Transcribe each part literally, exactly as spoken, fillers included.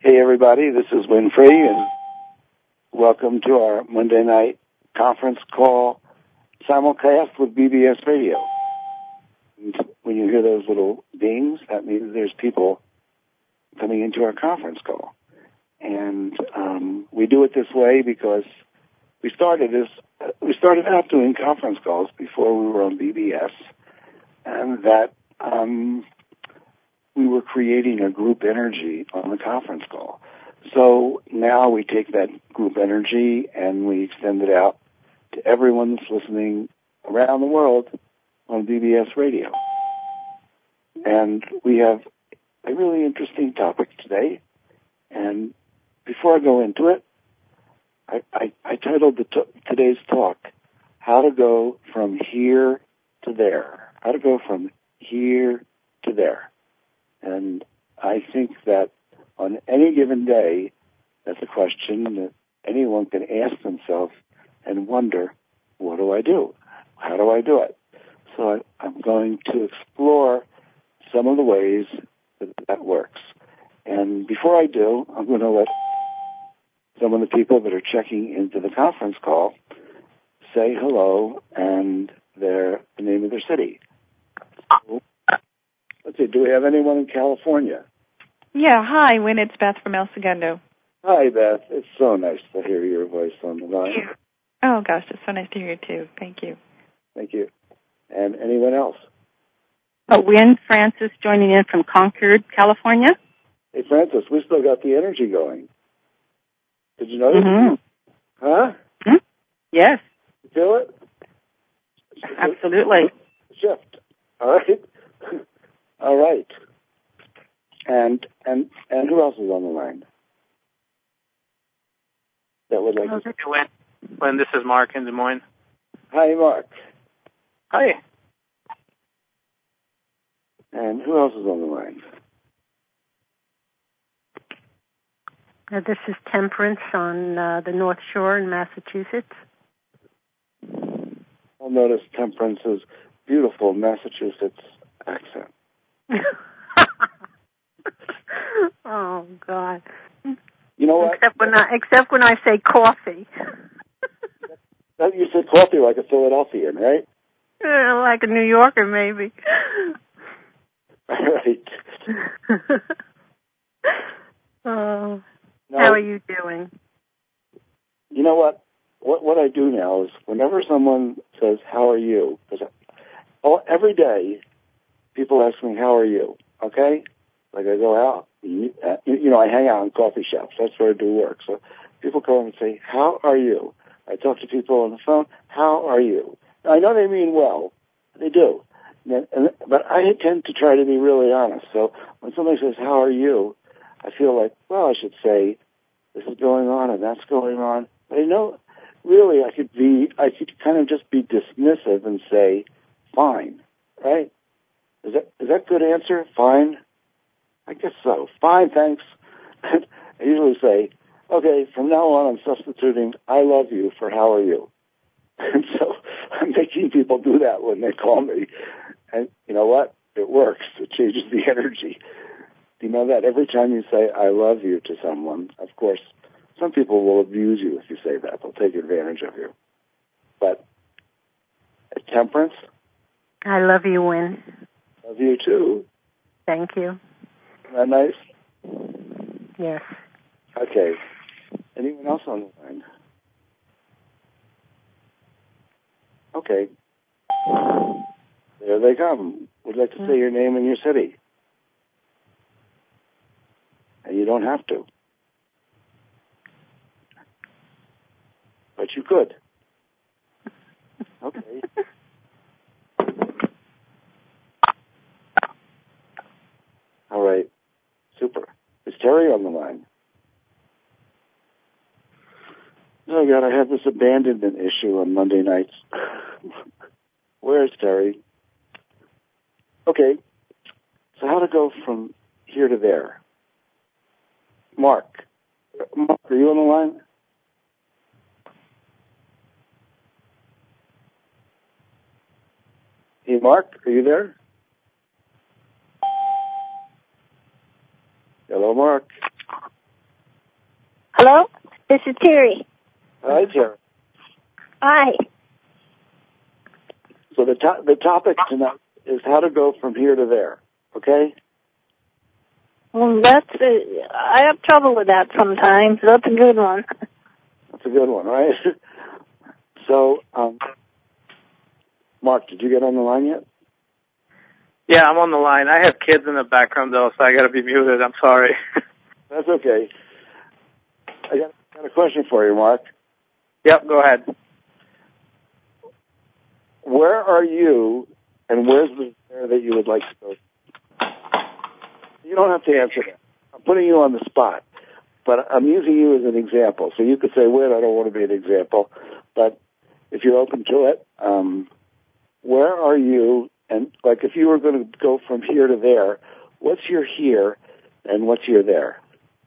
Hey, everybody, this is Winfrey, and welcome to our Monday night conference call simulcast with B B S Radio. And when you hear those little dings, that means there's people coming into our conference call. And um, we do it this way because we started this, we started out doing conference calls before we were on B B S, and that um, we were creating a group energy on the conference call. So now we take that group energy and we extend it out to everyone that's listening around the world on B B S Radio. And we have a really interesting topic today. And before I go into it, I, I, I titled the t- today's talk, How to Go From Here to There. How to go from here to there. And I think that on any given day, that's a question that anyone can ask themselves and wonder, what do I do? How do I do it? So I, I'm going to explore some of the ways that that works. And before I do, I'm going to let some of the people that are checking into the conference call say hello and their the name of their city. Let's see, do we have anyone in California? Yeah, hi, Win, it's Beth from El Segundo. Hi, Beth. It's so nice to hear your voice on the line. Yeah. Oh, gosh, it's so nice to hear you, too. Thank you. Thank you. And anyone else? Oh, Win Francis joining in from Concord, California. Hey, Francis, we still got the energy going. Did you notice? Mm-hmm. Huh? Mm-hmm. Yes. You feel it? Absolutely. Shift. All right. All right. And and and who else is on the line that would like to? Hey, Lynn. Lynn, this is Mark in Des Moines. Hi, Mark. Hi. And who else is on the line? Uh, this is Temperance on uh, the North Shore in Massachusetts. I'll notice Temperance's beautiful Massachusetts accent. Oh, God. You know what? Except when I, except when I say coffee. That, you said coffee like a Philadelphian, right? Yeah, like a New Yorker, maybe. All right. Oh, now, how are you doing? You know what? What what I do now is whenever someone says, how are you? Because all, every day people ask me, how are you? Okay? Like I go out, you, you know, I hang out in coffee shops. That's where I do work. So people come and say, how are you? I talk to people on the phone, how are you? Now, I know they mean well. They do. And, and, but I tend to try to be really honest. So when somebody says, how are you? I feel like, well, I should say, this is going on and that's going on. But I know, really, I could be, I could kind of just be dismissive and say, fine, right? Is that, is that a good answer? Fine? I guess so. Fine, thanks. I usually say, okay, from now on I'm substituting I love you for how are you? And so I'm making people do that when they call me. And you know what? It works. It changes the energy. Do you know that every time you say I love you to someone, of course, some people will abuse you if you say that. They'll take advantage of you. But at Temperance, I love you, Win. love you too. Thank you. Isn't that nice? Yes. Okay. Anyone else on the line? Okay. There they come. Would like to say your name and your city. And you don't have to. But you could. Okay. All right. Super. Is Terry on the line? Oh, God, I have this abandonment issue on Monday nights. Where's Terry? Okay. So how to go from here to there? Mark. Mark, are you on the line? Hey, Mark, are you there? Hello, Mark. Hello? This is Terry. Hi, Terry. Hi. So the to- the topic tonight is how to go from here to there. Okay? Well, that's, uh, I have trouble with that sometimes. That's a good one. That's a good one, right? So, um, Mark, did you get on the line yet? Yeah, I'm on the line. I have kids in the background, though, so I got to be muted. I'm sorry. That's okay. I got, got a question for you, Mark. Yep, go ahead. Where are you, and where's the there that you would like to go? You don't have to answer that. I'm putting you on the spot, but I'm using you as an example. So you could say, wait, I don't want to be an example, but if you're open to it, um, where are you, and like if you were going to go from here to there, what's your here and what's your there?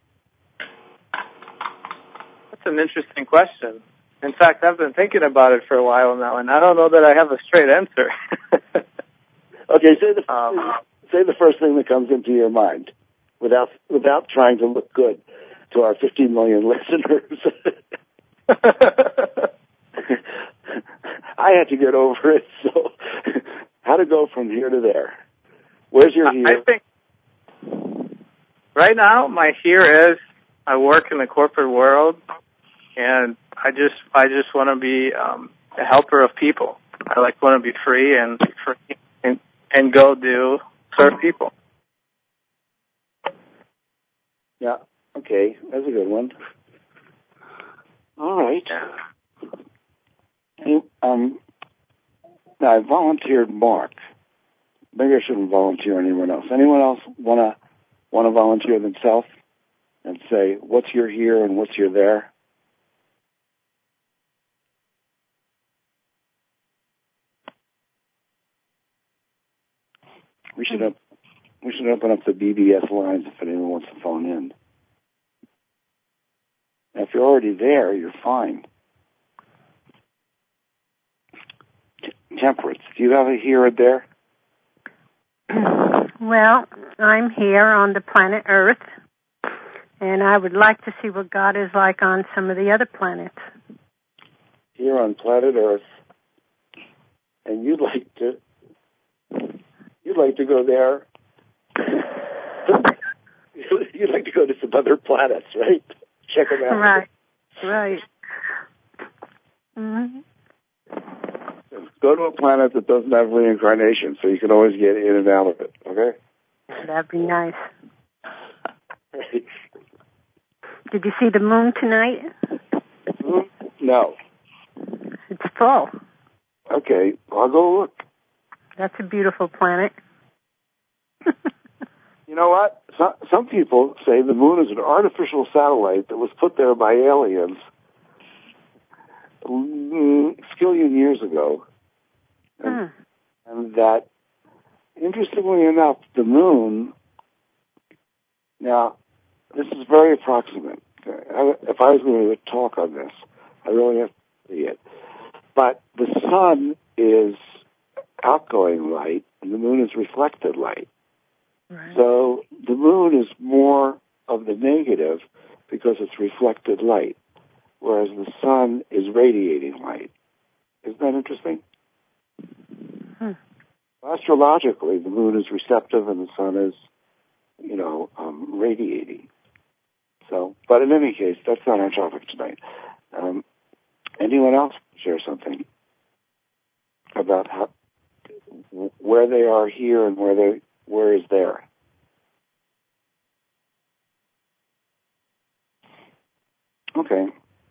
That's an interesting question. In fact, I've been thinking about it for a while now, and I don't know that I have a straight answer. Okay, say the um, say the first thing that comes into your mind, without without trying to look good to our fifteen million listeners. I had to get over it. So, how to go from here to there? Where's your here? I think right now my here is I work in the corporate world, and I just I just want to be um, a helper of people. I like want to be free and free and and go do serve people. Yeah. Okay, that's a good one. All right. Hey, um, now I volunteered Mark. Maybe I shouldn't volunteer anyone else. Anyone else wanna wanna volunteer themselves and say what's your here and what's your there? We should up, we should open up the B B S lines if anyone wants to phone in. Now, if you're already there, you're fine. T- Temperance, do you have a here or there? Well, I'm here on the planet Earth, and I would like to see what God is like on some of the other planets. Here on planet Earth, and you'd like to, you'd like to go there. You'd like to go to some other planets, right? Check them out. Right, right. Mm-hmm. Go to a planet that doesn't have reincarnation, so you can always get in and out of it, okay? That'd be nice. Did you see the moon tonight? No. It's full. Okay, I'll go look. That's a beautiful planet. You know what? Some, some people say the moon is an artificial satellite that was put there by aliens a skillion years ago. And, Hmm. and that, interestingly enough, the moon, now, this is very approximate. If I was going to talk on this, I really have to see it. But the sun is outgoing light, and the moon is reflected light. Right. So the moon is more of the negative because it's reflected light, whereas the sun is radiating light. Isn't that interesting? Hmm. Astrologically, the moon is receptive and the sun is, you know, um, radiating. So, but in any case, that's not our topic tonight. Um, anyone else share something about how, where they are here and where they where is there? Okay.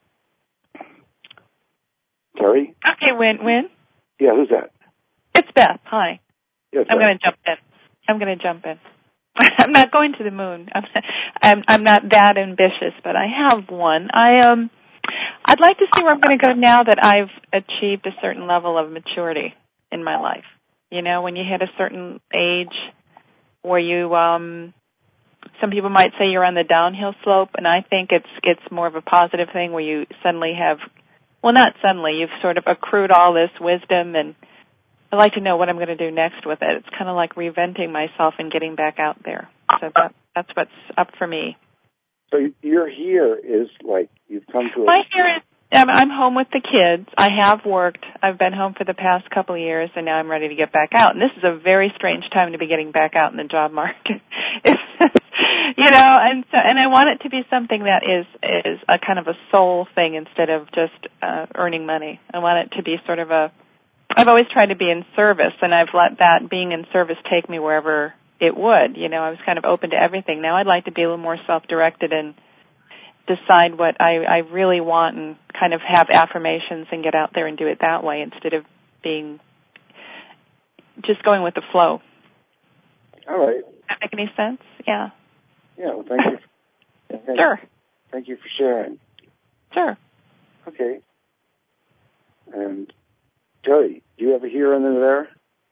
Terry? Okay, Win, Win. Yeah, who's that? It's Beth. Hi. Yes, I'm going to jump in. I'm going to jump in. I'm not going to the moon. I'm, I'm I'm not that ambitious, but I have one. I um, I'd like to see where I'm going to go now that I've achieved a certain level of maturity in my life. You know, when you hit a certain age, where you um, some people might say you're on the downhill slope, and I think it's it's more of a positive thing where you suddenly have, well, not suddenly, you've sort of accrued all this wisdom, and I'd like to know what I'm going to do next with it. It's kind of like reinventing myself and getting back out there. So that, that's what's up for me. So you're here is like you've come to a... My here is, I'm, I'm home with the kids. I have worked. I've been home for the past couple of years, and now I'm ready to get back out. And this is a very strange time to be getting back out in the job market. You know, and so, and I want it to be something that is is a kind of a soul thing instead of just uh, earning money. I want it to be sort of a... I've always tried to be in service, and I've let that being in service take me wherever it would. You know, I was kind of open to everything. Now I'd like to be a little more self-directed and decide what I, I really want and kind of have affirmations and get out there and do it that way instead of being just going with the flow. All right. Does that make any sense? Yeah. Yeah, well, thank you. Thank Sure. Thank you for sharing. Sure. Okay. And Terry, do you ever hear anything there?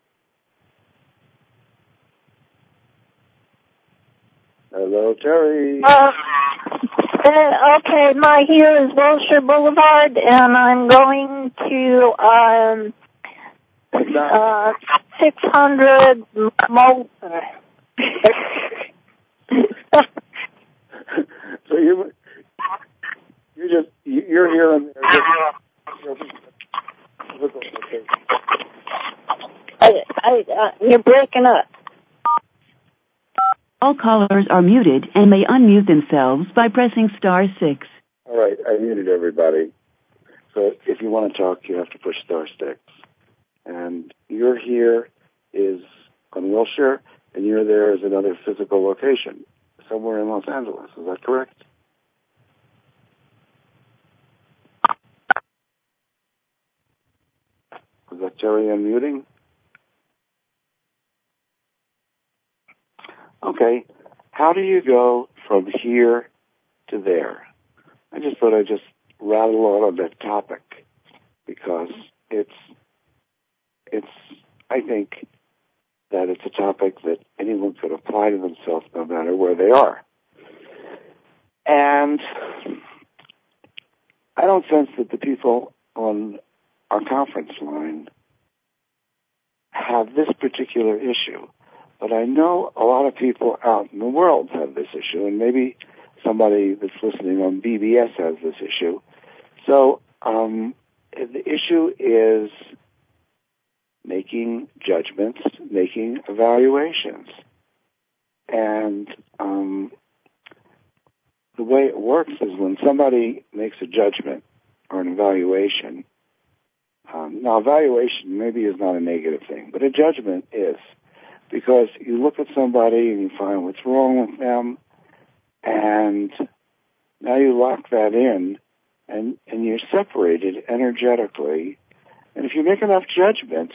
Hello, Terry. Uh, uh, okay, my here is Wilshire Boulevard, and I'm going to um, uh, six hundred Moulton. So you, you just you're here and there. Okay. I, I, uh, you're breaking up. All callers are muted and may unmute themselves by pressing star six. All right, I muted everybody. So if you want to talk, you have to push star six. And you're here is on Wilshire, and you're there is another physical location, somewhere in Los Angeles. Is that correct? Is that Terry unmuting? Okay. How do you go from here to there? I just thought I'd just rattle on on that topic because it's, it's, I think that it's a topic that anyone could apply to themselves no matter where they are. And I don't sense that the people on our conference line have this particular issue, but I know a lot of people out in the world have this issue, and maybe somebody that's listening on B B S has this issue. So um, the issue is making judgments, making evaluations. And um, the way it works is when somebody makes a judgment or an evaluation, um, now evaluation maybe is not a negative thing, but a judgment is, because you look at somebody and you find what's wrong with them, and now you lock that in, and, and you're separated energetically. And if you make enough judgments,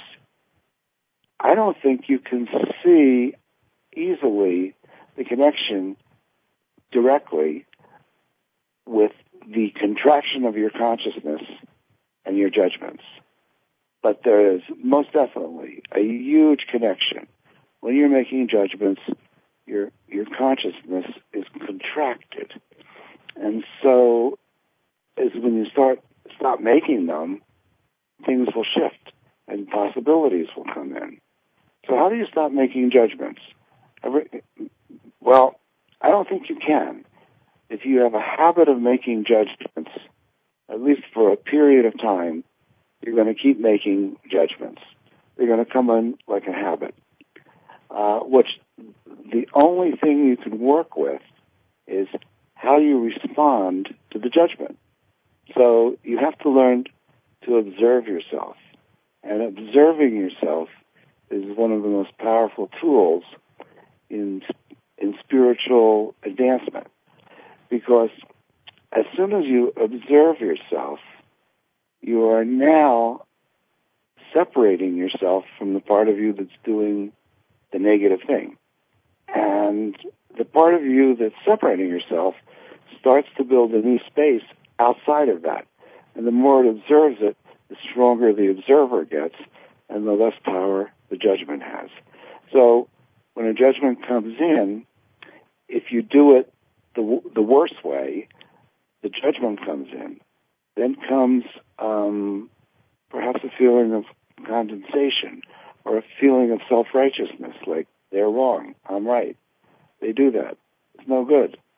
I don't think you can see easily the connection directly with the contraction of your consciousness and your judgments. But there is most definitely a huge connection. When you're making judgments, your your consciousness is contracted. And so as when you start stop making them, things will shift and possibilities will come in. So how do you stop making judgments? Every, well, I don't think you can. If you have a habit of making judgments, at least for a period of time, you're going to keep making judgments. They're going to come in like a habit. Uh, which the only thing you can work with is how you respond to the judgment. So you have to learn to observe yourself. And observing yourself is one of the most powerful tools in in spiritual advancement. Because as soon as you observe yourself, you are now separating yourself from the part of you that's doing the negative thing. And the part of you that's separating yourself starts to build a new space outside of that. And the more it observes it, the stronger the observer gets and the less power the judgment has. So when a judgment comes in, if you do it the, the worst way, the judgment comes in. Then comes um, perhaps a feeling of condensation or a feeling of self-righteousness, like they're wrong, I'm right. They do that. It's no good.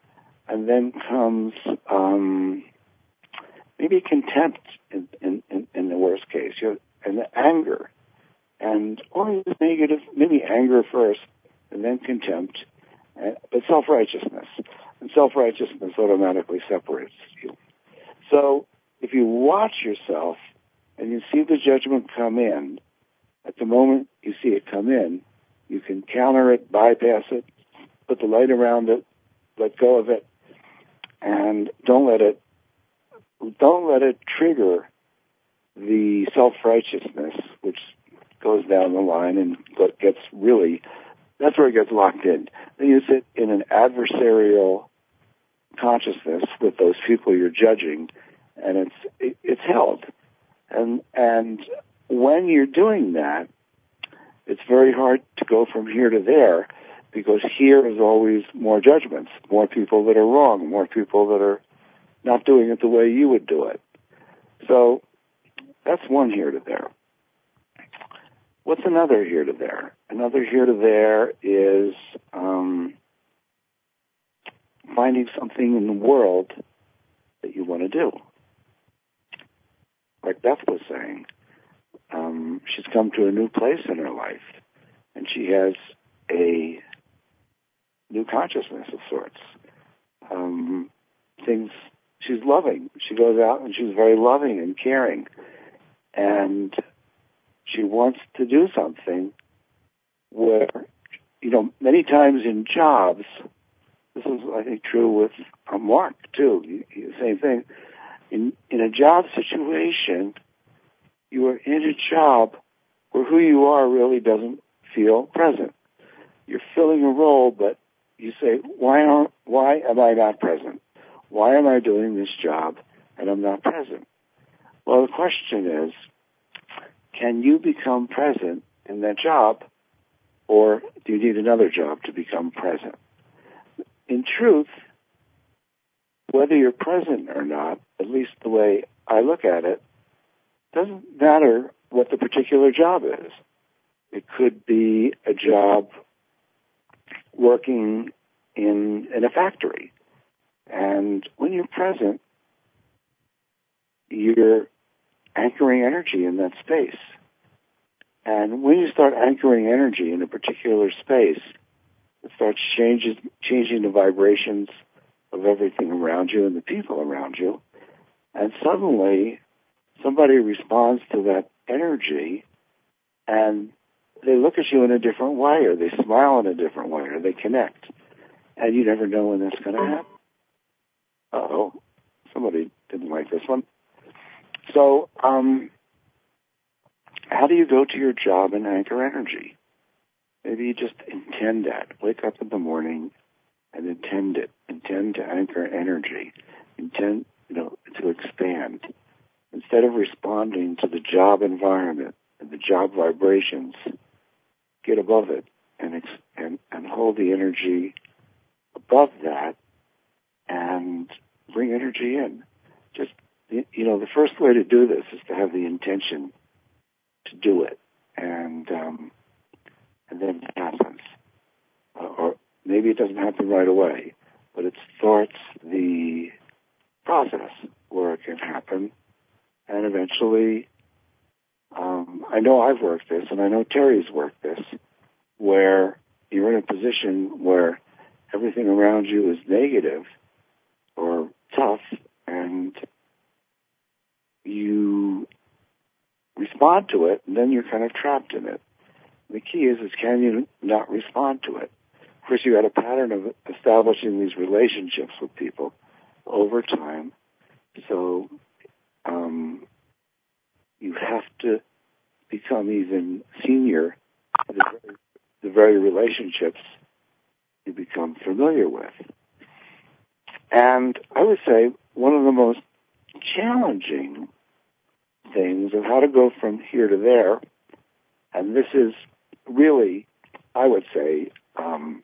and then comes um, maybe contempt in, in, in, in the worst case, you know, and the anger, and or negative, maybe anger first, and then contempt, and, but self-righteousness. And self-righteousness automatically separates you. So if you watch yourself and you see the judgment come in, at the moment you see it come in, you can counter it, bypass it, put the light around it, let go of it, and don't let it don't let it trigger the self-righteousness, which goes down the line and gets really, that's where it gets locked in. Then you sit in an adversarial consciousness with those people you're judging, and it's it, it's held. And and when you're doing that, it's very hard to go from here to there, because here is always more judgments, more people that are wrong, more people that are not doing it the way you would do it. So that's one here to there. What's another here to there? Another here to there is um, finding something in the world that you want to do. Like Beth was saying, um, she's come to a new place in her life, and she has a new consciousness of sorts. Um, things she's loving. She goes out and she's very loving and caring, and she wants to do something where, you know, many times in jobs, this is, I think, true with uh, Mark, too, you, you, same thing. In, in a job situation, you are in a job where who you are really doesn't feel present. You're filling a role, but you say, why aren't, why am I not present? Why am I doing this job and I'm not present? Well, the question is, can you become present in that job, or do you need another job to become present? In truth, whether you're present or not, at least the way I look at it, doesn't matter what the particular job is. It could be a job working in in a factory. And when you're present, you're anchoring energy in that space. And when you start anchoring energy in a particular space, it starts changes, changing the vibrations of everything around you and the people around you. And suddenly, somebody responds to that energy, and they look at you in a different way, or they smile in a different way, or they connect. And you never know when that's going to happen. Uh-oh, somebody didn't like this one. So, um, how do you go to your job and anchor energy? Maybe you just intend that. Wake up in the morning and intend it. Intend to anchor energy. Intend, you know, to expand. Instead of responding to the job environment and the job vibrations, get above it and ex- and, and hold the energy above that and bring energy in. Just, you know, the first way to do this is to have the intention to do it, and um, and then it happens. Uh, or maybe it doesn't happen right away, but it starts the process where it can happen, and eventually, um, I know I've worked this, and I know Terry's worked this, where you're in a position where everything around you is negative or tough, and you respond to it, and then you're kind of trapped in it. The key is, is can you not respond to it? Of course, you had a pattern of establishing these relationships with people over time, so um, you have to become even senior at the very, the very relationships you become familiar with. And I would say one of the most challenging things of how to go from here to there, and this is really, I would say, um,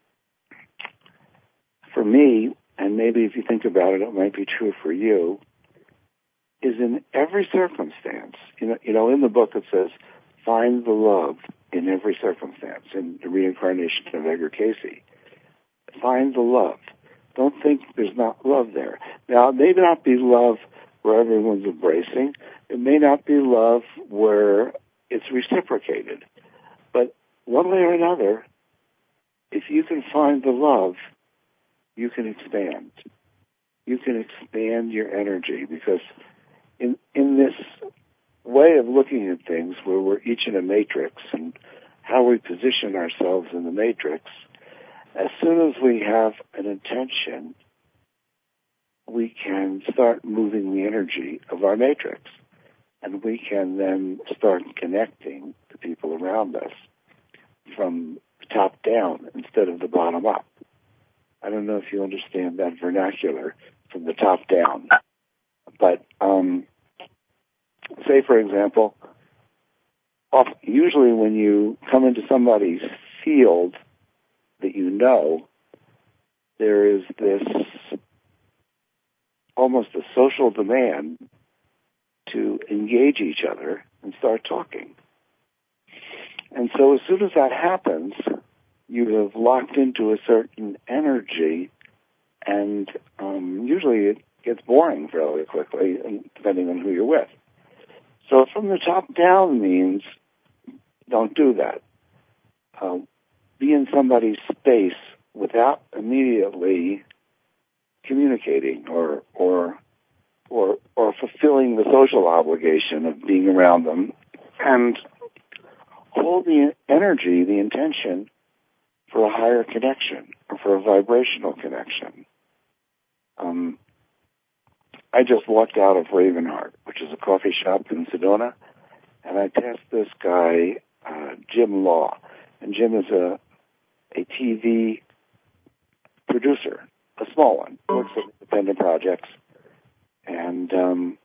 for me, and maybe if you think about it, it might be true for you, is in every circumstance. You know, you know, in the book it says, find the love in every circumstance, in the reincarnation of Edgar Cayce. Find the love. don't think there's not love there. Now, it may not be love where everyone's embracing. It may not be love where it's reciprocated. But one way or another, if you can find the love, you can expand. You can expand your energy, because in in this way of looking at things where we're each in a matrix and how we position ourselves in the matrix, as soon as we have an intention, we can start moving the energy of our matrix. And we can then start connecting to people around us from the top down instead of the bottom up. I don't know if you understand that vernacular, from the top down. But um, say, for example, often, usually when you come into somebody's field that you know, there is this almost a social demand to engage each other and start talking. And so as soon as that happens, you have locked into a certain energy, and um, usually it gets boring fairly quickly, depending on who you're with. So from the top down means don't do that. Uh, be in somebody's space without immediately communicating or or or or fulfilling the social obligation of being around them, and hold the energy, the intention, for a higher connection or for a vibrational connection. Um, I just walked out of Ravenheart, which is a coffee shop in Sedona, and I passed this guy, uh, Jim Law. And Jim is a a T V producer, a small one, works at independent projects. And um,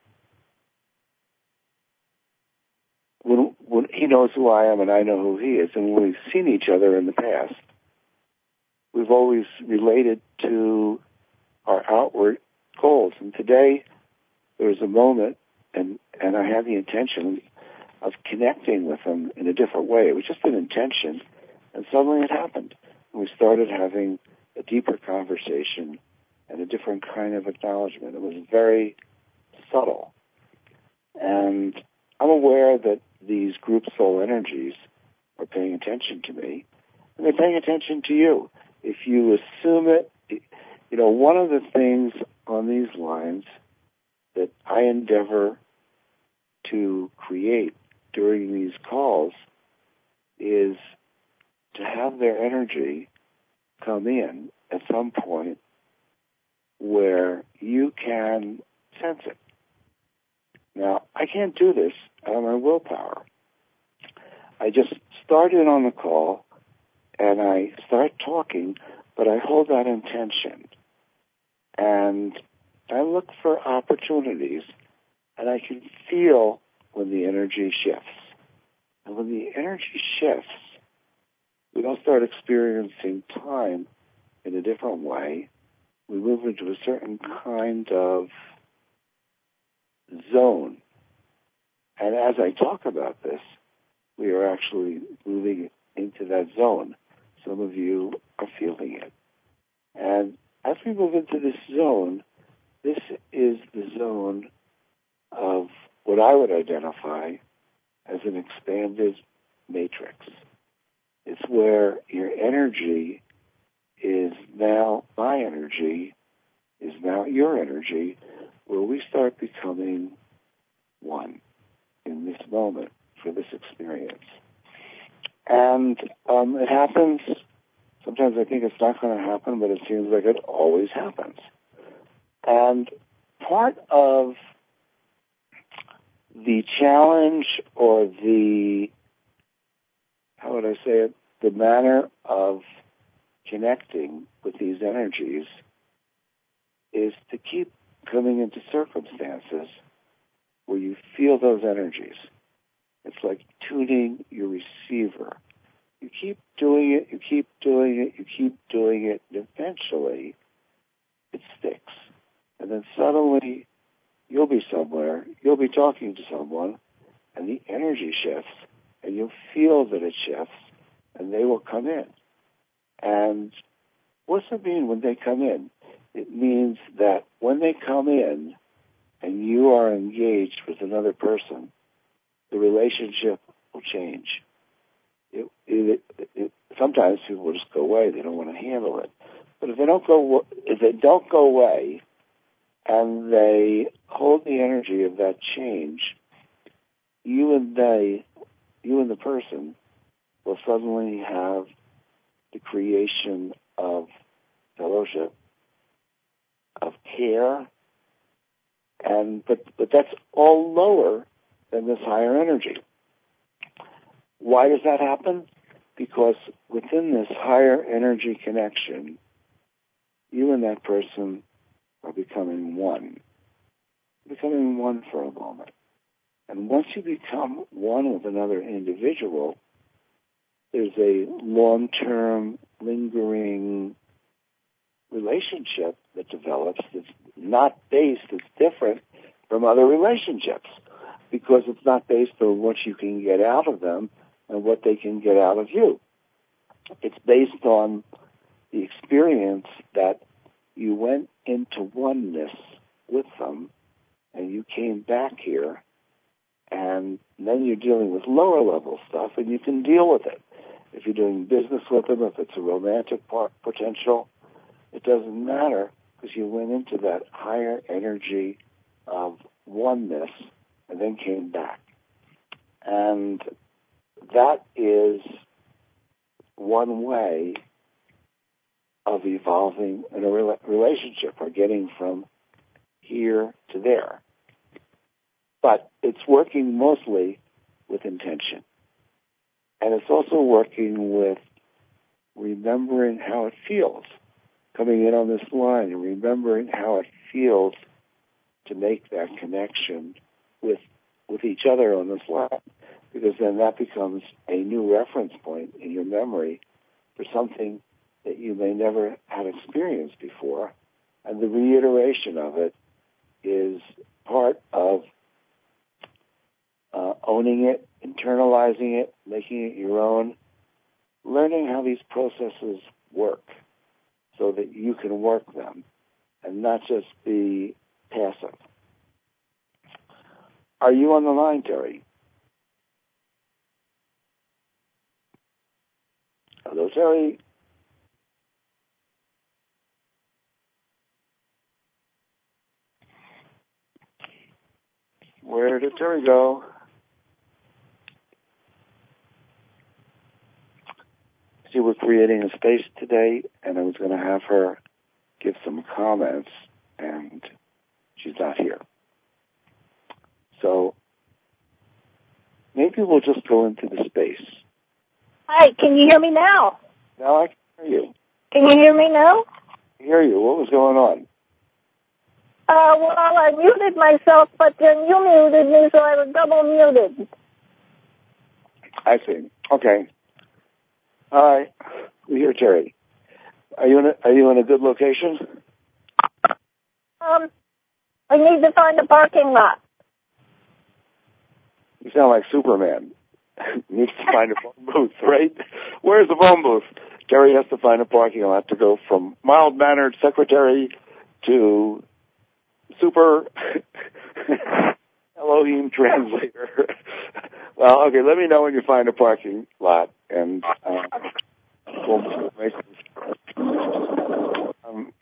when, when he knows who I am and I know who he is, and when we've seen each other in the past, we've always related to our outward goals. And today, there was a moment, and, and I had the intention of connecting with him in a different way. It was just an intention, and suddenly it happened. And we started having a deeper conversation and a different kind of acknowledgement. It was very subtle. And I'm aware that these group soul energies are paying attention to me, and they're paying attention to you. If you assume it, you know, one of the things on these lines that I endeavor to create during these calls is to have their energy come in at some point where you can sense it. Now, I can't do this out of my willpower. I just start in on the call and I start talking, but I hold that intention. And I look for opportunities, and I can feel when the energy shifts. And when the energy shifts, we don't start experiencing time in a different way. We move into a certain kind of zone. And as I talk about this, we are actually moving into that zone. Some of you are feeling it. And as we move into this zone, this is the zone of what I would identify as an expanded matrix. It's where your energy is now my energy, is now your energy, where we start becoming one in this moment for this experience. And um, it happens, sometimes I think it's not going to happen, but it seems like it always happens. And part of the challenge or the, how would I say it, the manner of connecting with these energies is to keep coming into circumstances where you feel those energies. It's like tuning your receiver. You keep doing it, you keep doing it, you keep doing it, and eventually it sticks. And then suddenly you'll be somewhere, you'll be talking to someone, and the energy shifts, and you'll feel that it shifts, and they will come in. And what's it mean when they come in? It means that when they come in and you are engaged with another person, the relationship will change. It, it, it, it, sometimes people will just go away. They don't want to handle it. But if they don't go, if they don't go away, and they hold the energy of that change, you and they, you and the person, will suddenly have the creation of fellowship, of care, and but but that's all lower than this higher energy. Why does that happen? Because within this higher energy connection, you and that person are becoming one. Becoming one for a moment. And once you become one with another individual, there's a long-term, lingering relationship that develops that's not based, it's different from other relationships because it's not based on what you can get out of them and what they can get out of you. It's based on the experience that you went into oneness with them and you came back here, and then you're dealing with lower level stuff and you can deal with it. If you're doing business with them, if it's a romantic part, potential, it doesn't matter because you went into that higher energy of oneness and then came back. And that is one way of evolving in a re- relationship or getting from here to there. But it's working mostly with intention. And it's also working with remembering how it feels, coming in on this line and remembering how it feels to make that connection with with each other on this line, because then that becomes a new reference point in your memory for something that you may never have experienced before, and the reiteration of it is part of uh, owning it, internalizing it, making it your own, learning how these processes work so that you can work them and not just be passive. Are you on the line, Terry? Hello, Terry. Where did Terry go? See, we're creating a space today, and I was going to have her give some comments, and she's not here. So maybe we'll just go into the space. Hi, can you hear me now? Now I can hear you. Can you hear me now? I hear you. What was going on? Uh, well, I muted myself, but then you muted me, so I was double muted. I see. Okay. All right. We hear Terry. Are you in a, are you in a good location? Um, I need to find a parking lot. You sound like Superman. Needs to find a phone booth, right? Where's the phone booth? Terry has to find a parking lot to go from mild-mannered secretary to super Elohim translator. Well, okay, let me know when you find a parking lot, and uh, we'll make um,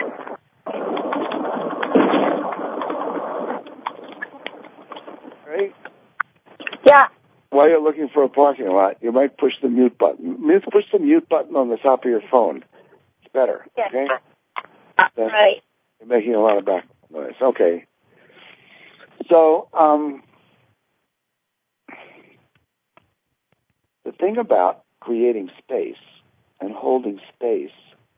right? Yeah. While you're looking for a parking lot, you might push the mute button. Push the mute button on the top of your phone. It's better, Yes. okay? Then Right. you're making a lot of background noise. Okay. So, um, the thing about creating space and holding space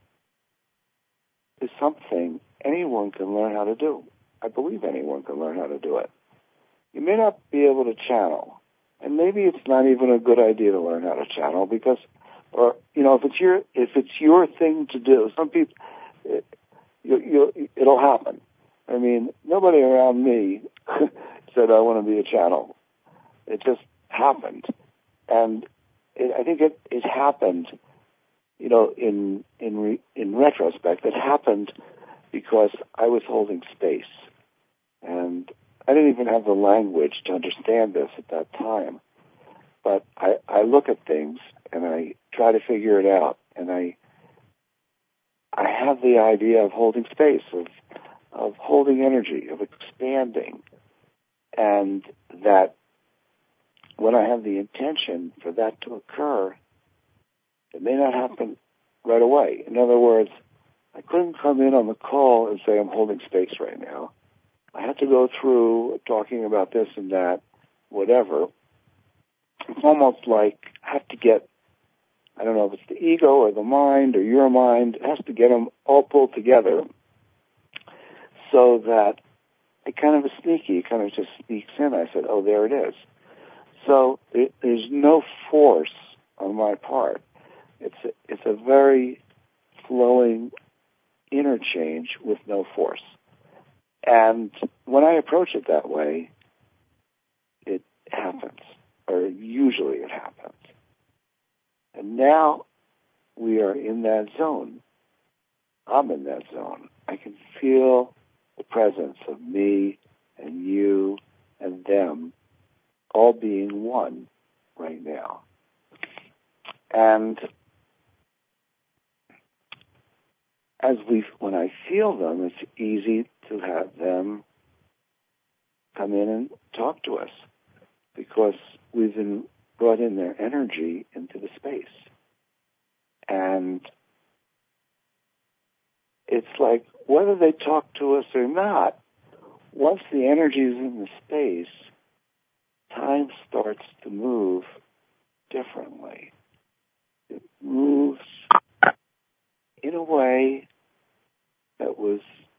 is something anyone can learn how to do. I believe anyone can learn how to do it. You may not be able to channel, and maybe it's not even a good idea to learn how to channel because, or you know, if it's your if it's your thing to do, some people, it, you, you, it'll happen. I mean, nobody around me said I want to be a channel. It just happened, and it, I think it, it happened. You know, in in re, in retrospect, it happened because I was holding space. And I didn't even have the language to understand this at that time. But I, I look at things and I try to figure it out. And I I have the idea of holding space, of of holding energy, of expanding. And that when I have the intention for that to occur, it may not happen right away. In other words, I couldn't come in on the call and say I'm holding space right now. I had to go through talking about this and that, whatever. It's almost like I have to get, I don't know if it's the ego or the mind or your mind, it has to get them all pulled together so that it kind of is sneaky. It kind of just sneaks in. I said, oh, there it is. So it, there's no force on my part. It's a, it's a very flowing interchange with no force. And when I approach it that way, it happens, or usually it happens. And now we are in that zone. I'm in that zone. I can feel the presence of me and you and them all being one right now. And as we, when I feel them, it's easy to have them come in and talk to us because we've been brought in their energy into the space. And it's like, whether they talk to us or not, once the energy is in the space, time starts to move differently. It moves in a way that was,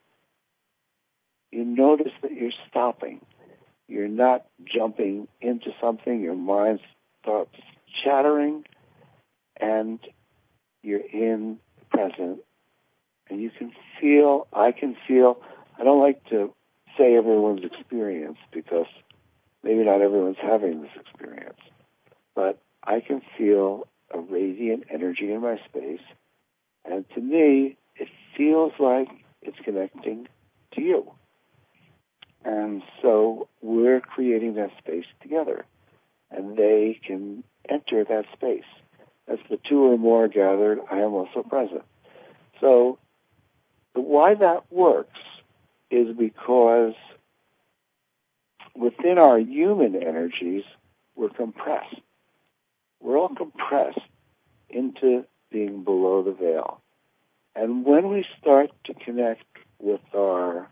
you notice that you're stopping. You're not jumping into something. Your mind starts chattering, and you're in the present. And you can feel, I can feel, I don't like to say everyone's experience because maybe not everyone's having this experience, but I can feel a radiant energy in my space, and to me, it feels like it's connecting to you. And so we're creating that space together, and they can enter that space. As the two or more gathered, I am also present. So why that works is because within our human energies, we're compressed. We're all compressed into being below the veil. And when we start to connect with our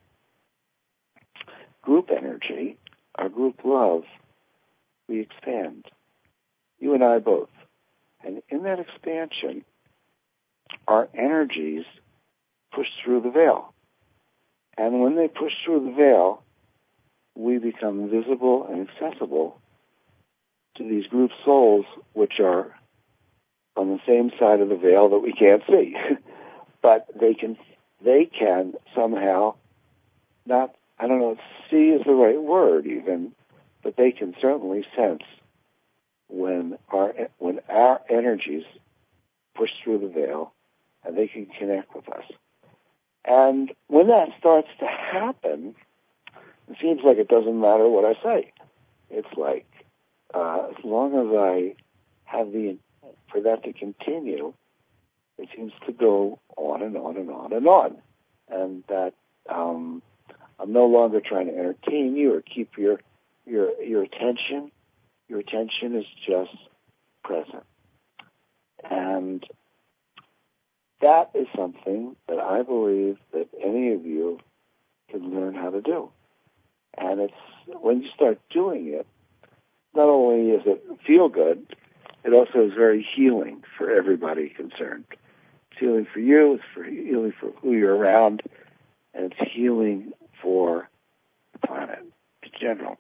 group energy, our group love, we expand. You and I both. And in that expansion, our energies push through the veil. And when they push through the veil, we become visible and accessible to these group souls, which are on the same side of the veil that we can't see. But they can, they can somehow not, I don't know if see is the right word even, but they can certainly sense when our, when our energies push through the veil, and they can connect with us. And when that starts to happen, it seems like it doesn't matter what I say. It's like, uh, as long as I have the, for that to continue, it seems to go on and on and on and on. And that, um, I'm no longer trying to entertain you or keep your, your, your attention. Your attention is just present. And that is something that I believe that any of you can learn how to do. And it's, when you start doing it, not only is it feel good, it also is very healing for everybody concerned. It's healing for you, it's for healing for who you're around, and it's healing for the planet in general.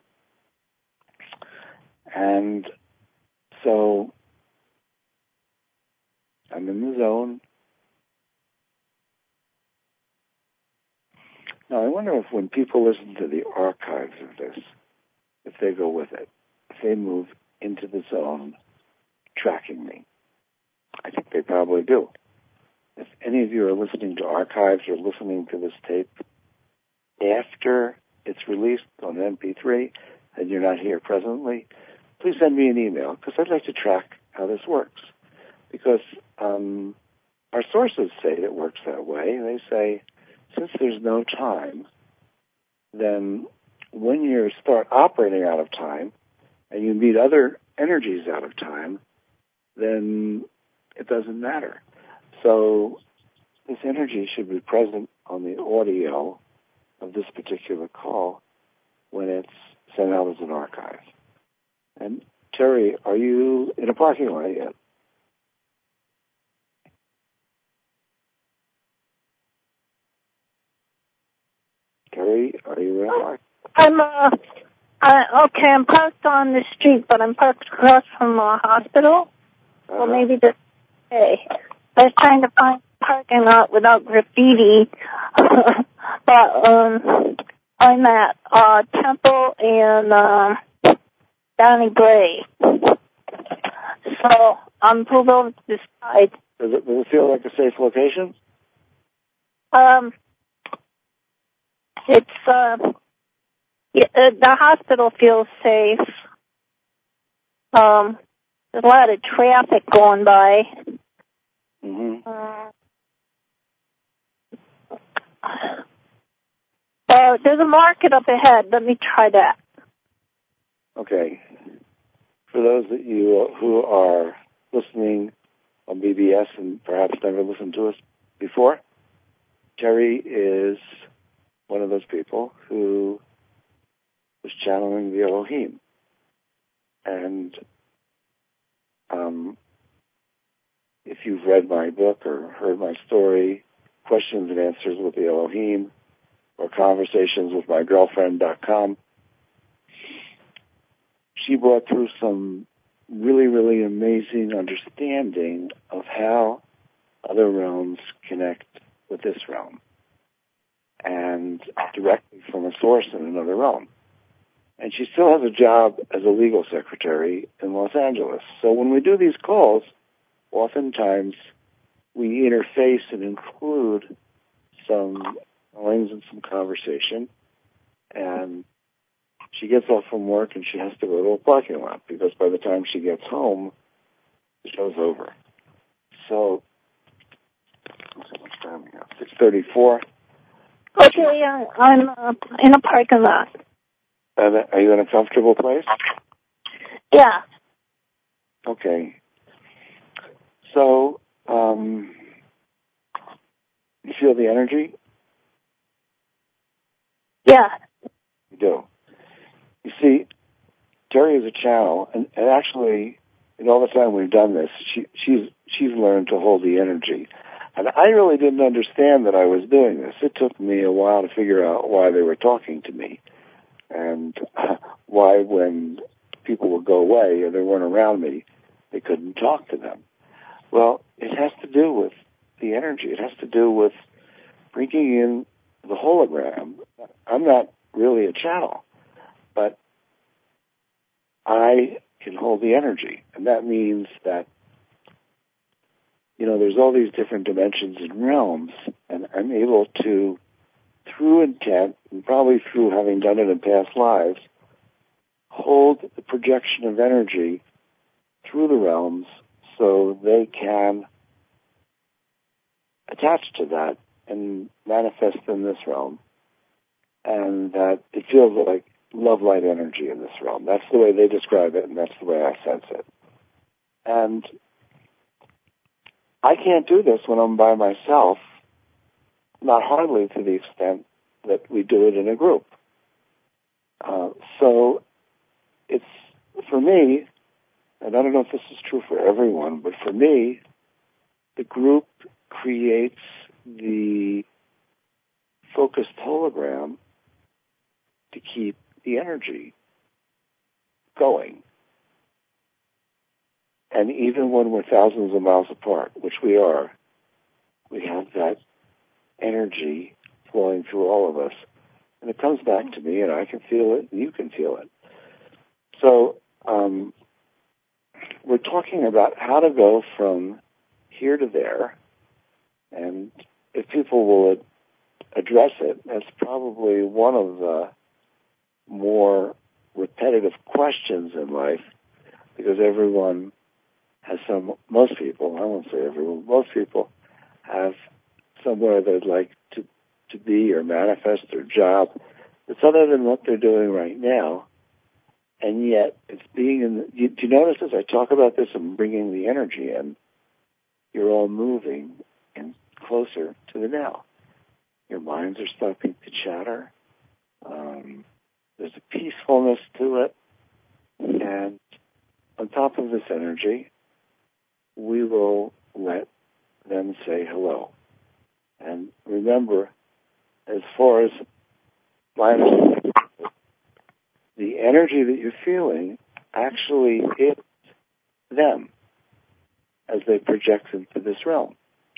And so I'm in the zone. Now, I wonder if when people listen to the archives of this, if they go with it, if they move into the zone tracking me. I think they probably do. if any of you are listening to archives or listening to this tape after it's released on M P three and you're not here presently, please send me an email because I'd like to track how this works. Because um, our sources say it works that way. They say since there's no time, then when you start operating out of time and you meet other energies out of time, then it doesn't matter. So this energy should be present on the audio of this particular call when it's sent out as an archive. And Terry, are you in a parking lot yet? Terry, are you in a parking? I'm, uh, uh, okay, I'm parked on the street, but I'm parked across from a hospital. Uh-huh. Well, maybe this day. I was trying to find a parking lot without graffiti, but, um, I'm at, uh, Temple and, um, Donnie Gray. So, I'm pulled over to the side. Does it, does it feel like a safe location? Um, it's, uh, yeah, uh, the hospital feels safe. Um, there's a lot of traffic going by. Mm-hmm. Uh, uh, there's a market up ahead. Let me try that. Okay. For those that you who are listening on B B S and perhaps never listened to us before, Terry is one of those people who was channeling the Elohim. And um, if you've read my book or heard my story, Questions and Answers with the Elohim, or Conversations with My Girlfriend dot com, she brought through some really, really amazing understanding of how other realms connect with this realm, and directly from a source in another realm. And she still has a job as a legal secretary in Los Angeles. So when we do these calls, oftentimes we interface and include some lines and some conversation, and she gets off from work and she has to go to a parking lot because by the time she gets home, the show's over. So, what's how much time we have? six thirty-four. Okay, uh, I'm uh, in a parking lot. And are you in a comfortable place? Yeah. Okay. So, um, you feel the energy? Yeah. You do. You see, Terry is a channel, and, and actually, in all the time we've done this, she, she's she's learned to hold the energy. And I really didn't understand that I was doing this. It took me a while to figure out why they were talking to me, and uh, why when people would go away or they weren't around me, they couldn't talk to them. Well, it has to do with the energy. It has to do with bringing in the hologram. I'm not really a channel, but I can hold the energy. And that means that, you know, there's all these different dimensions and realms, and I'm able to, through intent, and probably through having done it in past lives, hold the projection of energy through the realms so they can attach to that and manifest in this realm. And that it feels like love light energy in this realm. That's the way they describe it, and that's the way I sense it. And I can't do this when I'm by myself, not hardly to the extent that we do it in a group. Uh, so it's, for me, and I don't know if this is true for everyone, but for me, the group creates the focused hologram to keep the energy going. And even when we're thousands of miles apart, which we are, we have that energy flowing through all of us. And it comes back to me, and I can feel it, and you can feel it. So um, we're talking about how to go from here to there And if people will ad- address it, that's probably one of the more repetitive questions in life, because everyone has some, most people, I won't say everyone, most people have somewhere they'd like to, to be or manifest their job that's other than what they're doing right now. And yet, it's being in the, you, do you notice as I talk about this, I'm bringing the energy in, you're all moving in closer to the now. Your minds are stopping to chatter. Um, there's a peacefulness to it. And on top of this energy, we will let them say hello. And remember, as far as my understanding, the energy that you're feeling actually is them as they project into this realm.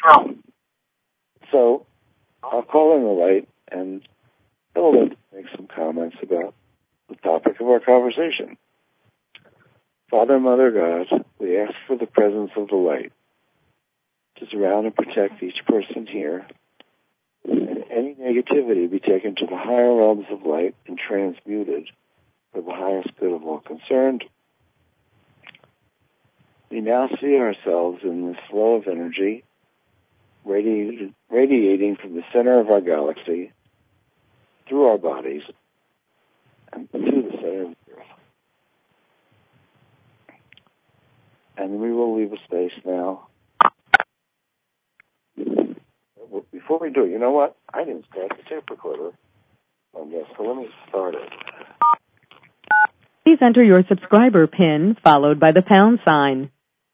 So I'll call in the light and he'll make some comments about the topic of our conversation. Father, Mother, God, we ask for the presence of the light to surround and protect each person here, and any negativity be taken to the higher realms of light and transmuted for the highest good of all concerned. We now see ourselves in this flow of energy radiating, radiating from the center of our galaxy through our bodies and to the center of the earth. And we will leave a space now. Before we do, you know what? I didn't start the tape recorder on this, so let me start it. Please enter your subscriber PIN followed by the pound sign.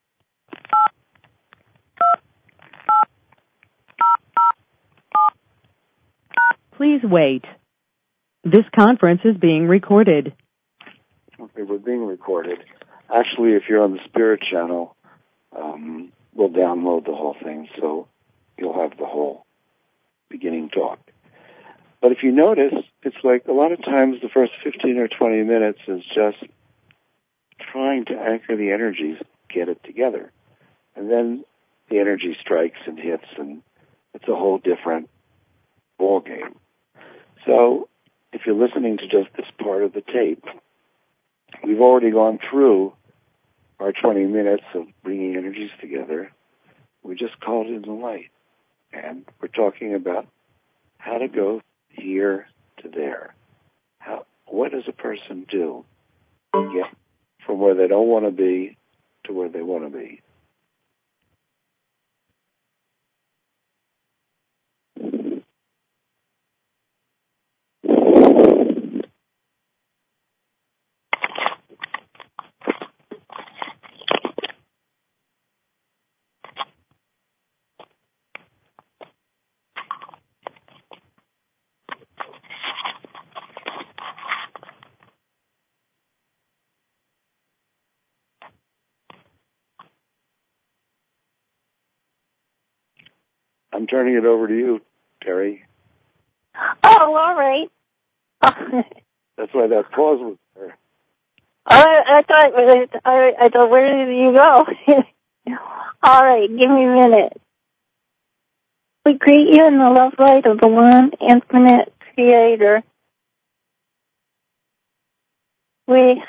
Please wait. This conference is being recorded. Okay, we're being recorded. Actually, if you're on the Spirit channel, um, we'll download the whole thing, so you'll have the whole beginning talk. But if you notice, it's like a lot of times the first fifteen or twenty minutes is just trying to anchor the energies, get it together. And then the energy strikes and hits, and it's a whole different ball game. So if you're listening to just this part of the tape, we've already gone through our twenty minutes of bringing energies together. We just called in the light. And we're talking about how to go here to there. How, what does a person do to get from where they don't want to be to where they want to be? I'm turning it over to you, Terry. Oh, all right. That's why that pause was there. I, I thought, I, I thought, where did you go? All right, give me a minute. We greet you in the love light of the one infinite Creator. We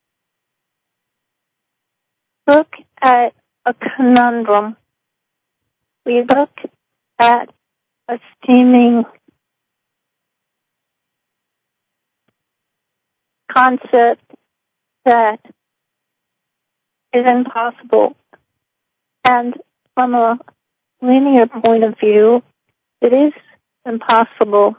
look at a conundrum. We look at a steaming concept that is impossible. And from a linear point of view, it is impossible.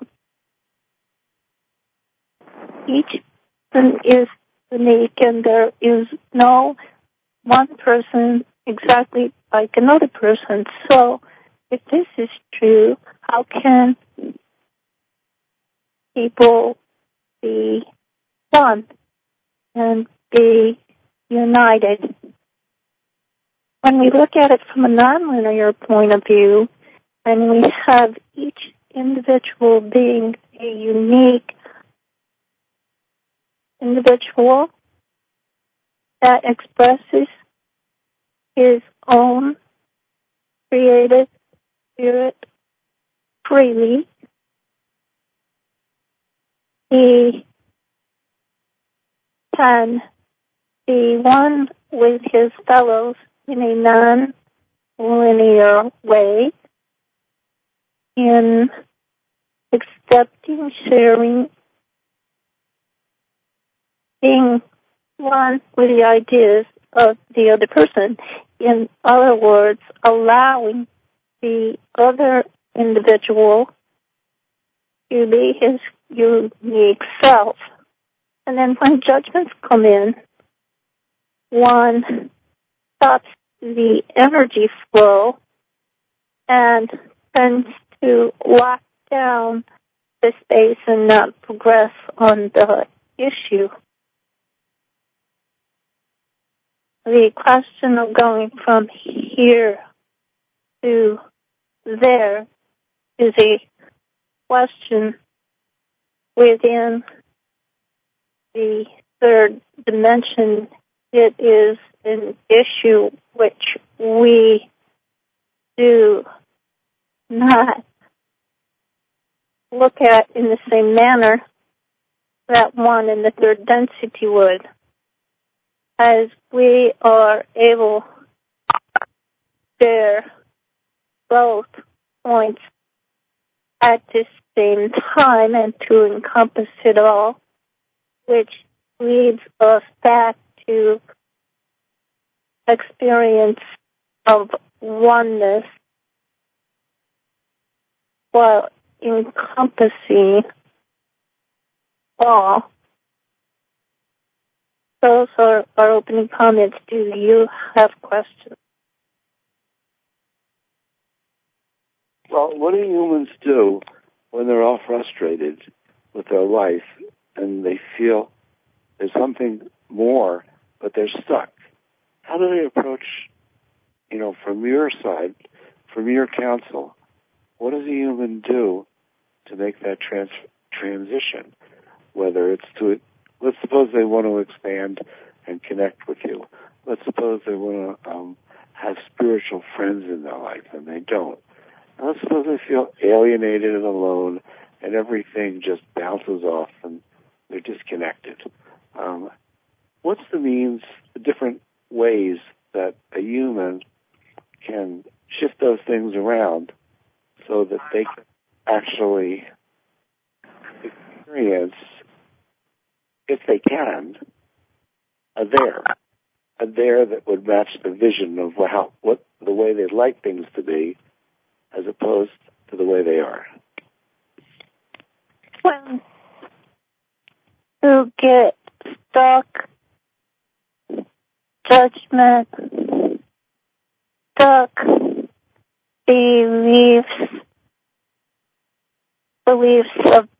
Each person is unique, and there is no one person exactly like another person. So if this is true, how can people be one and be united? When we look at it from a nonlinear point of view, and we have each individual being a unique individual that expresses his own creative spirit freely. He can be one with his fellows in a non-linear way, in accepting, sharing, being one with the ideas of the other person. In other words, allowing the other individual to be his unique self. And then when judgments come in, one stops the energy flow and tends to lock down the space and not progress on the issue. The question of going from here to there is a question within the third dimension. It is an issue which we do not look at in the same manner that one in the third density would, as we are able to share both points at the same time and to encompass it all, which leads us back to experience of oneness while encompassing all. Those are our opening comments. Do you have questions? Well, what do humans do when they're all frustrated with their life and they feel there's something more, but they're stuck? How do they approach, you know, from your side, from your counsel, what does a human do to make that trans- transition? Whether it's to, let's suppose they want to expand and connect with you. Let's suppose they want to um, have spiritual friends in their life, and they don't. And let's suppose they feel alienated and alone, and everything just bounces off, and they're disconnected. Um, what's the means, the different ways that a human can shift those things around so that they can actually experience, if they can, a there, a there that would match the vision of how, what the way they'd like things to be, as opposed to the way they are? When you get stuck, judgment, stuck, beliefs, beliefs of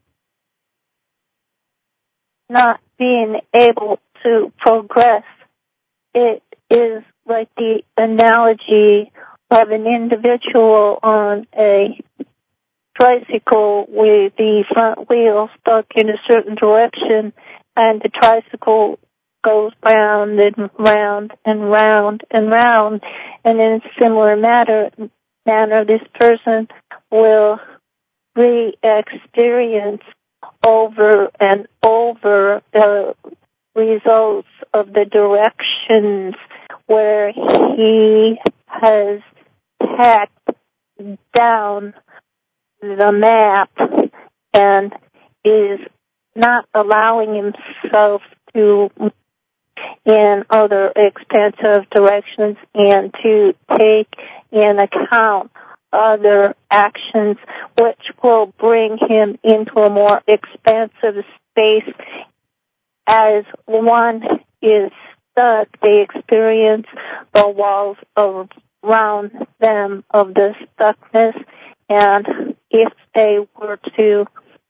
not being able to progress. It is like the analogy of an individual on a tricycle with the front wheel stuck in a certain direction, and the tricycle goes round and round and round and round. And in a similar matter, manner, this person will re-experience over and over the results of the directions where he has hacked down the map and is not allowing himself to in other expansive directions and to take in account other actions which will bring him into a more expansive space. As one is stuck, they experience the walls around them of the stuckness, and if they were to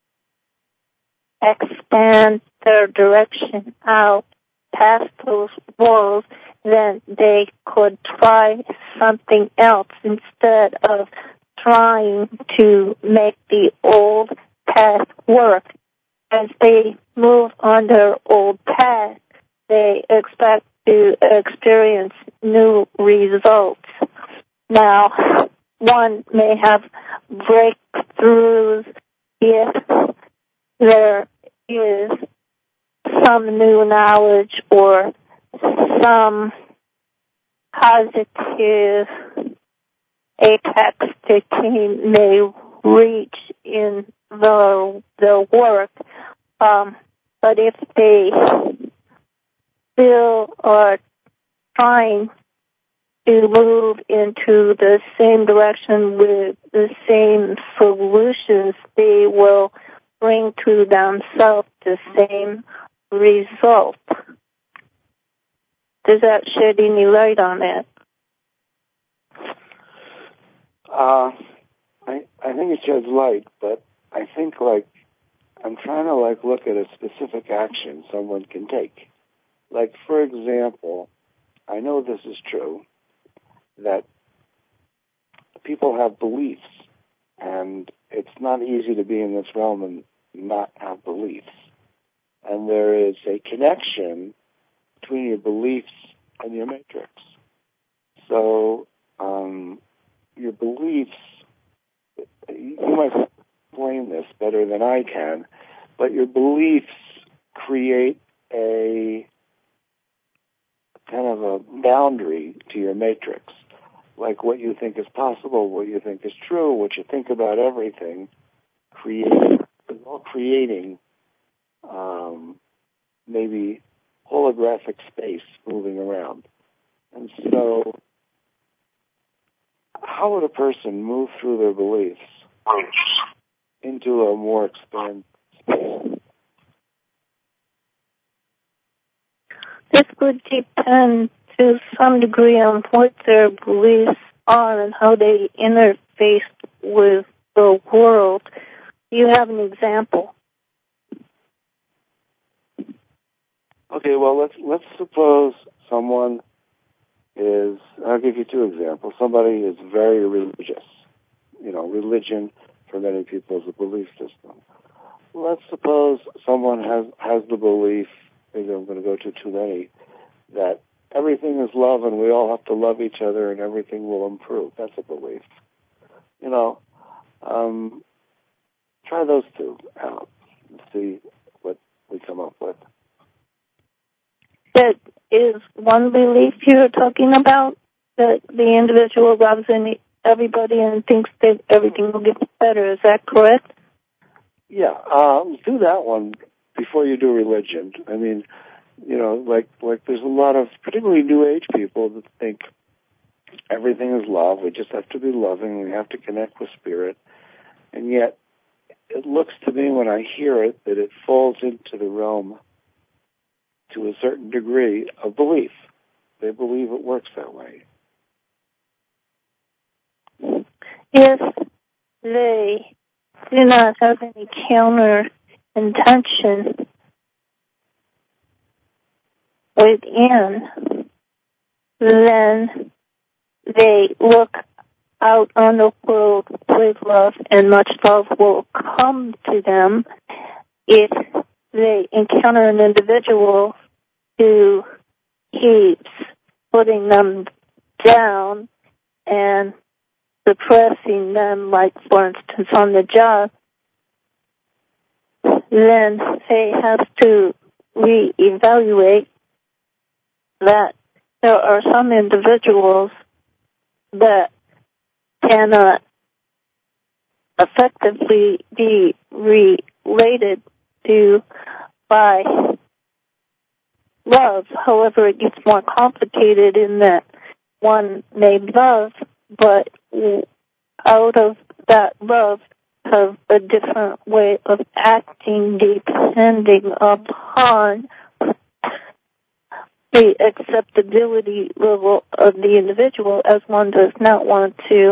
expand their direction out past those walls, then they could try something else instead of trying to make the old path work. As they move on their old path, they expect to experience new results. Now, one may have breakthroughs if there is some new knowledge or some positive apex that they may reach in the the work. Um, but if they still are trying to move into the same direction with the same solutions, they will bring to themselves the same result. Does that shed any light on that? Uh, I I think it sheds light, but I think like I'm trying to like look at a specific action someone can take. Like for example, I know this is true, that people have beliefs, and it's not easy to be in this realm and not have beliefs. And there is a connection between your beliefs and your matrix. So um, your beliefs, you might explain this better than I can, but your beliefs create a kind of a boundary to your matrix. Like what you think is possible, what you think is true, what you think about everything, creating, all creating um, maybe holographic space moving around. And so, how would a person move through their beliefs into a more expanded space? This would depend to some degree on what their beliefs are and how they interface with the world. Do you have an example? Okay, well, let's let's suppose someone is, I'll give you two examples. Somebody is very religious. You know, religion for many people is a belief system. Let's suppose someone has, has the belief, maybe I'm going to go to too many, that everything is love and we all have to love each other and everything will improve. That's a belief. You know, um, try those two out and see what we come up with. That is one belief you're talking about, that the individual loves any, everybody and thinks that everything will get better. Is that correct? Yeah, um, do that one before you do religion. I mean, you know, like like there's a lot of particularly New Age people that think everything is love. We just have to be loving. We have to connect with spirit. And yet, it looks to me when I hear it that it falls into the realm to a certain degree of belief. They believe it works that way. If they do not have any counter intention within, then they look out on the world with love, and much love will come to them. If they encounter an individual who keeps putting them down and suppressing them, like, for instance, on the job, then they have to reevaluate that there are some individuals that cannot effectively be related to by love. However, it gets more complicated in that one may love, but out of that love have a different way of acting depending upon the acceptability level of the individual, as one does not want to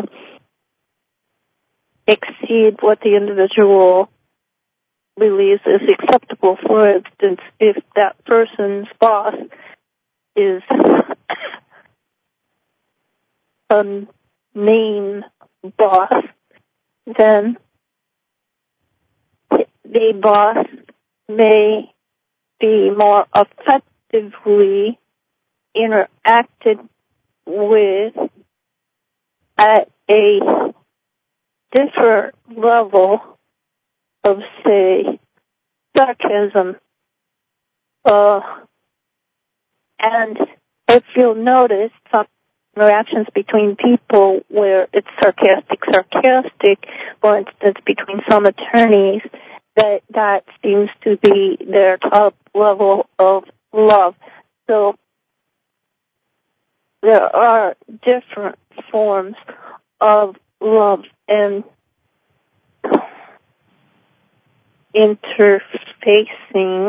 exceed what the individual believes is acceptable. For instance, if that person's boss is a mean boss, then the boss may be more effectively interacted with at a different level of, say, sarcasm. Uh, and if you'll notice some interactions between people where it's sarcastic, sarcastic, for instance, between some attorneys, that that seems to be their top level of love. So there are different forms of love, and interfacing,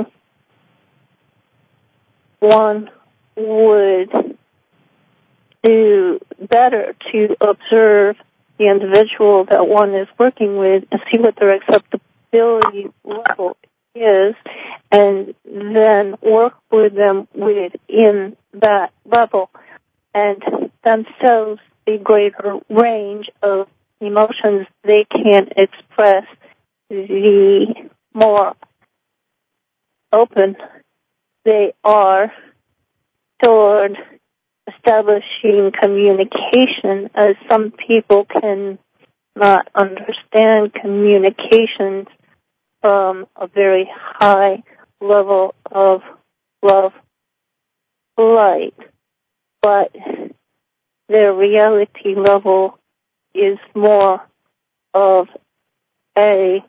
one would do better to observe the individual that one is working with and see what their acceptability level is, and then work with them within that level, and themselves a greater range of emotions they can express, the more open they are toward establishing communication, as some people can not understand communications from a very high level of love light, but their reality level is more of a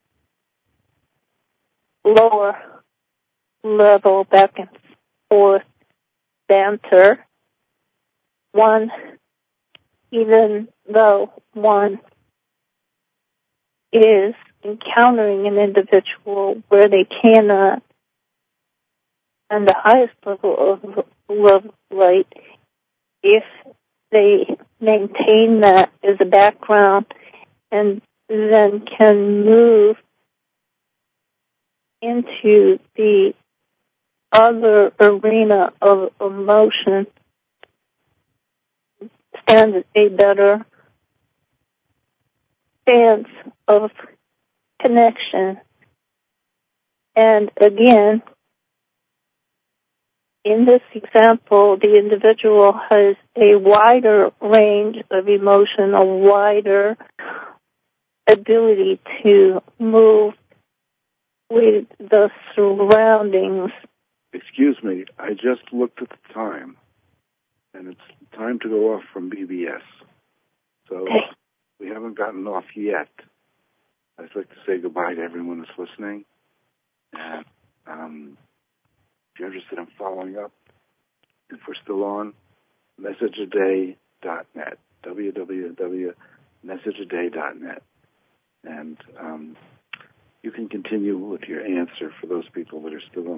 lower level back and forth banter. One, even though one is encountering an individual where they cannot, on the highest level of love light, if they maintain that as a background and then can move into the other arena of emotion, stand a better chance of connection. And again, in this example, the individual has a wider range of emotion, a wider ability to move with the surroundings. Excuse me, I just looked at the time, and it's time to go off from B B S. So okay. We haven't gotten off yet. I'd like to say goodbye to everyone that's listening. And um, if you're interested in following up, if we're still on, message a day dot net, w w w dot message a day dot net. And um, you can continue with your answer for those people that are still on